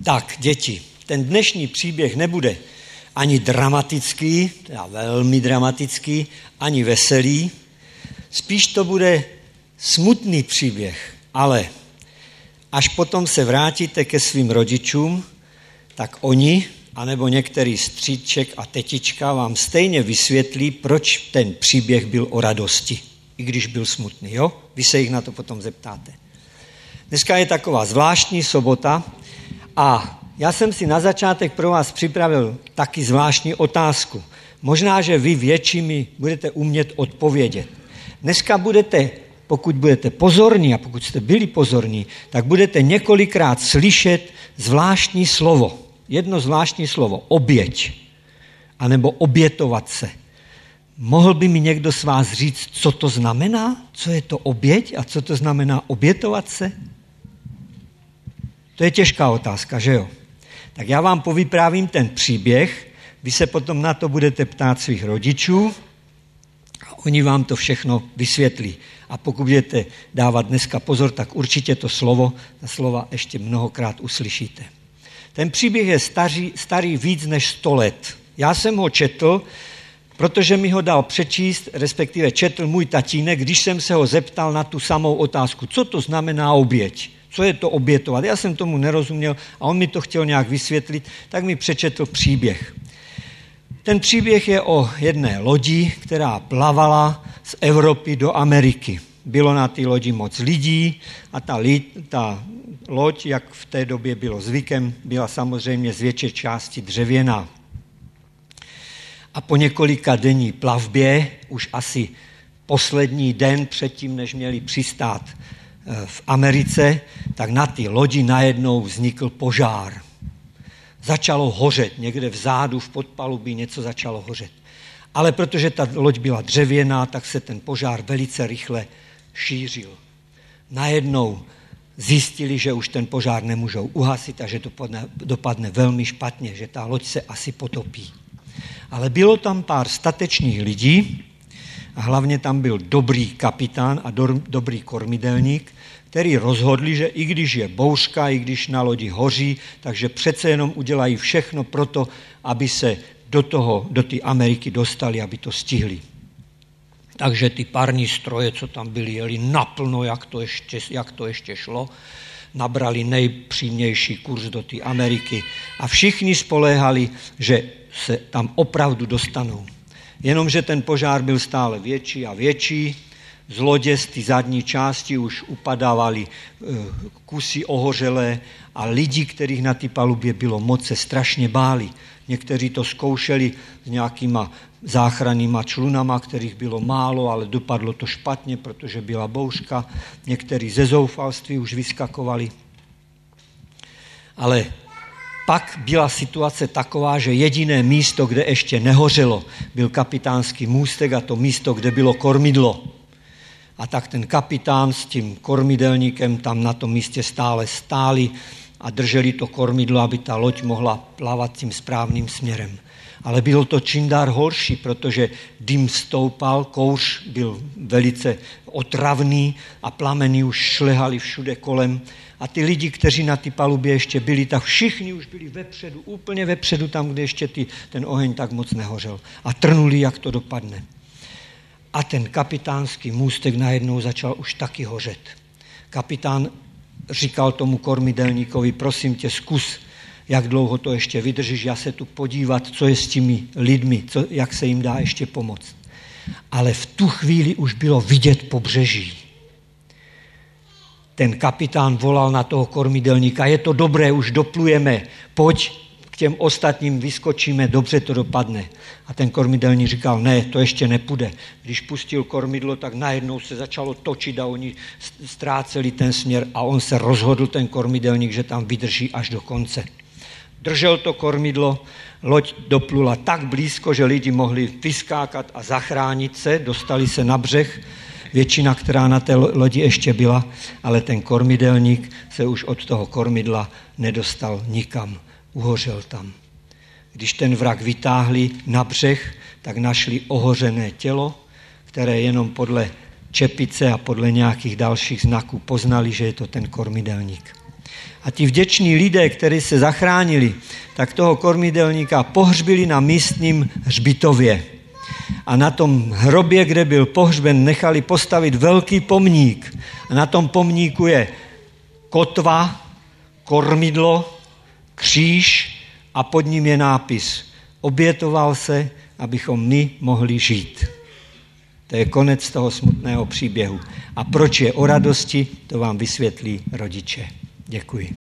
Tak, děti, ten dnešní příběh nebude ani dramatický, teda velmi dramatický, ani veselý, spíš to bude smutný příběh, ale až potom se vrátíte ke svým rodičům, tak oni, anebo některý stříček a tetička vám stejně vysvětlí, proč ten příběh byl o radosti, i když byl smutný, jo? Vy se jich na to potom zeptáte. Dneska je taková zvláštní sobota a já jsem si na začátek pro vás připravil taky zvláštní otázku. Možná, že vy většími budete umět odpovědět. Dneska budete, pokud budete pozorní a pokud jste byli pozorní, tak budete několikrát slyšet zvláštní slovo. Jedno zvláštní slovo, oběť, anebo obětovat se. Mohl by mi někdo z vás říct, co to znamená? Co je to oběť a co to znamená obětovat se? To je těžká otázka, že jo? Tak já vám povyprávím ten příběh, vy se potom na to budete ptát svých rodičů a oni vám to všechno vysvětlí. A pokud budete dávat dneska pozor, tak určitě ta slova ještě mnohokrát uslyšíte. Ten příběh je starý víc než 100 let. Já jsem ho četl, protože mi ho dal přečíst, respektive četl můj tatínek, když jsem se ho zeptal na tu samou otázku. Co to znamená oběť? Co je to obětovat? Já jsem tomu nerozuměl a on mi to chtěl nějak vysvětlit, tak mi přečetl příběh. Ten příběh je o jedné lodi, která plavala z Evropy do Ameriky. Bylo na té lodi moc lidí a ta loď, jak v té době bylo zvykem, byla samozřejmě z větší části dřevěná. A po několika denní plavbě, už asi poslední den předtím, než měli přistát v Americe, tak na té lodi najednou vznikl požár. Začalo hořet, někde vzadu v podpalubí něco začalo hořet. Ale protože ta loď byla dřevěná, tak se ten požár velice rychle šířil. Najednou zjistili, že už ten požár nemůžou uhasit a že to dopadne velmi špatně, že ta loď se asi potopí. Ale bylo tam pár statečných lidí a hlavně tam byl dobrý kapitán a dobrý kormidelník, který rozhodli, že i když je bouřka, i když na lodi hoří, takže přece jenom udělají všechno pro to, aby se do té Ameriky dostali, aby to stihli. Takže ty parní stroje, co tam byly, jeli naplno, jak to ještě šlo, nabrali nejpřímější kurz do té Ameriky a všichni spoléhali, že se tam opravdu dostanou. Jenomže ten požár byl stále větší a větší, z lodě z té zadní části už upadávaly kusy ohořelé a lidi, kterých na té palubě bylo moc, se strašně báli. Někteří to zkoušeli s nějakýma záchrannýma člunama, kterých bylo málo, ale dopadlo to špatně, protože byla bouřka. Někteří ze zoufalství už vyskakovali. Ale pak byla situace taková, že jediné místo, kde ještě nehořelo, byl kapitánský můstek a to místo, kde bylo kormidlo. A tak ten kapitán s tím kormidelníkem tam na tom místě stále stáli a drželi to kormidlo, aby ta loď mohla plavat tím správným směrem. Ale bylo to čím dál horší, protože dým stoupal, kouř byl velice otravný a plameny už šlehaly všude kolem. A ty lidi, kteří na té palubě ještě byli, tak všichni už byli vepředu, úplně vepředu, tam, kde ještě ten oheň tak moc nehořel. A trnuli, jak to dopadne. A ten kapitánský můstek najednou začal už taky hořet. Kapitán říkal tomu kormidelníkovi, prosím tě, zkus, jak dlouho to ještě vydržíš, já se tu podívat, co je s těmi lidmi, jak se jim dá ještě pomoct. Ale v tu chvíli už bylo vidět pobřeží. Ten kapitán volal na toho kormidelníka, je to dobré, už doplujeme, pojď, k těm ostatním vyskočíme, dobře to dopadne. A ten kormidelník říkal, ne, to ještě nepůjde. Když pustil kormidlo, tak najednou se začalo točit a oni ztráceli ten směr a on se rozhodl, ten kormidelník, že tam vydrží až do konce. Držel to kormidlo, loď doplula tak blízko, že lidi mohli vyskákat a zachránit se, dostali se na břeh, většina, která na té lodi ještě byla, ale ten kormidelník se už od toho kormidla nedostal nikam, uhořel tam. Když ten vrak vytáhli na břeh, tak našli ohořené tělo, které jenom podle čepice a podle nějakých dalších znaků poznali, že je to ten kormidelník. A ti vděční lidé, kteří se zachránili, tak toho kormidelníka pohřbili na místním hřbitově. A na tom hrobě, kde byl pohřben, nechali postavit velký pomník. A na tom pomníku je kotva, kormidlo, kříž a pod ním je nápis: obětoval se, abychom my mohli žít. To je konec toho smutného příběhu. A proč je o radosti, to vám vysvětlí rodiče. Děkuji.